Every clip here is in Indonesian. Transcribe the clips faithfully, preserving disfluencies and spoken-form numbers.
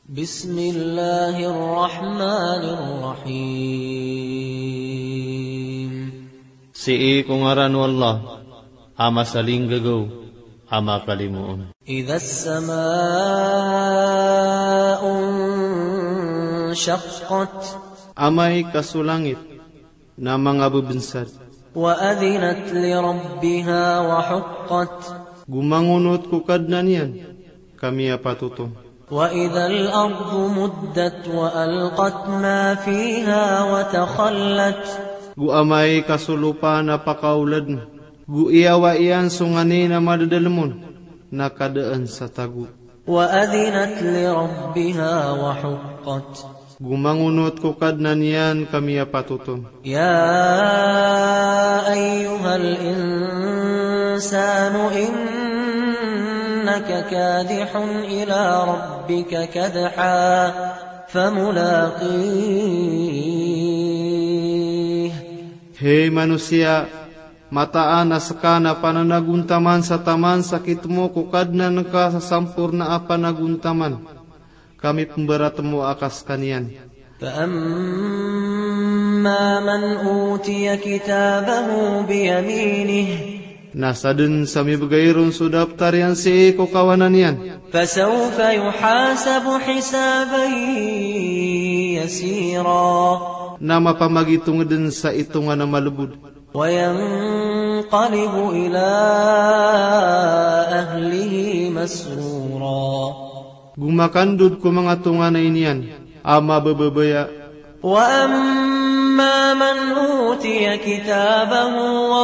Bismillahirrahmanirrahim. Si kung ngaran wallah, ama saling gagaw, ama kalimuon. Idza as-samaa'u shaqqat. Amay kasulangit na mga bubensad. Wa adhinat li rabbiha wa huqqat. Gumangunot ko kadnan yan, kami apatuto. Wa idhal ardu muddat wa alqat ma fiha wa takhallat. Gu amay kasulupa na pakaulad, gu iyawa iyan sungani na madadalamon, nakadaan sa tagu. Wa adhinat li rabbiha wa huqqat. Gumangunot ko kadnan yan, kami apatuto. Ya ayyuhal insanu innaka kadihun ila rabbika kadha famulaqih. Hei manusia, mataan na sakana pananaguntaman sa taman sakit mo kukadnan ka sa sampurna apa naguntaman. Kami pemberatmu akas kanian. فَأَمَّا مَنْ أُوتِيَ كِتَابَهُ بِيَمِينِهِ. Nasadun sami bagayron sudap tarian si ko kawanan yan. فَسَوْفَ يُحَاسَبُ حِسَابًا يَسِيرًا. Nama pamagitung din sa itungan na malubod. وَيَنْقَلِبُ إِلَىٰ أَهْلِهِ مَسْرُورًا. Gumakandud ko mga tunga na iniyan, ama bababaya. Wa amma man utiya kitabahu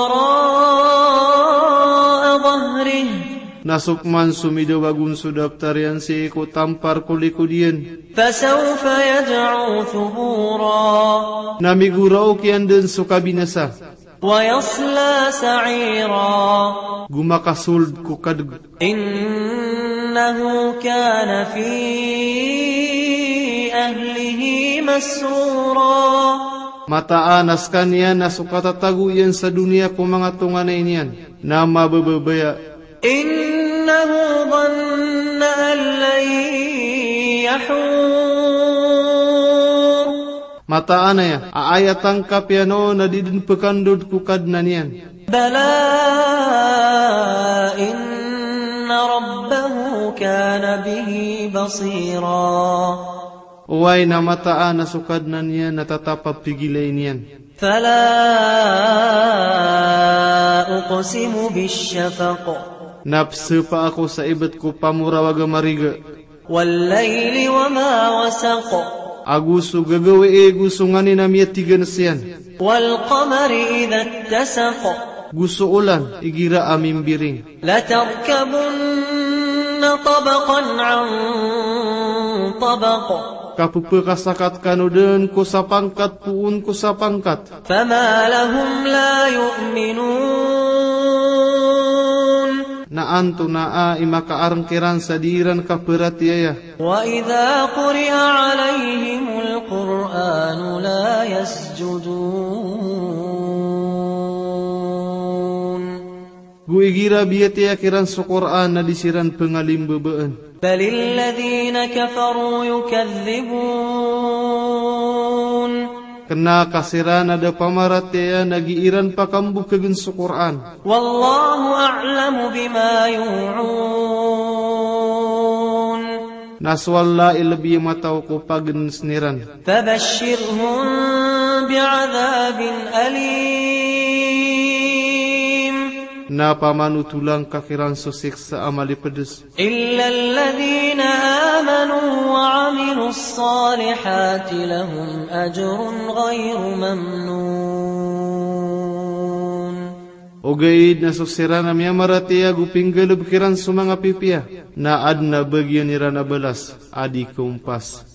wara'a dhahrihi. Nasukman sumidawagun sudap tarian si ko tampar kulikudian. Fasawfa yad'u thubura. Namiguraw kiyan din sukabinasa. Wa yasla sa'ira. Gumakasuld ko kadug. Innahu kana fi ahlihi masrura. Mataanas kaniya na sukatatago yan sa dunia kung mga tunga na iniyan na mabababaya. Innahu dhanna an lan yahur. Mataan na yan, aayatang kapyano na didin pekandod kukad na niyan. Bala inna rabbahu kana bihi basira. Uway na mataan na sukad na niya natatapap pigilay niyan. Fala uqsimu bisyafaq. Napse pa ako sa ibat ko pamurawaga mariga. Wallayli wa ma wasaq. Aguso gagawa e gusto nga ni namiyat tigan siyan. Walqamari idha ittasaq. Gusto ulan, igira aming biring. Latarkabunna tabaqan an tabaq. Kapupakasakat kanudan ko sa pangkat, puun ko sa pangkat. Fama lahum la yu'minun. Naanto na a imakaarangkiran sa diran kaperatiaya. Wa idha quri'a alayhimul Qur'anu la yasjudun. Guigira biyatiya kiran sa Qur'an na disiran pengalimbabaan. Balil ladhina kafaru yukadzibun. Kena kasiran ada pamaratya nagiiran pakambu kagin sa Qur'an. Wallahu a'lamu bima yu'un. Naswalla ilabi mataw ko pagin sniran. Fabashshirhum bi'adhabin alim. Na pamanutulang kakiran susik sa amali pedes. Illa alladhina amanu wa 'amilus salihati lahum ajrun ghayru mamnun. Ogaid na susiran na miya maratiya gupinggalab kiran sa mga pipiya. Na ad na bagyan nira na balas adi kumpas.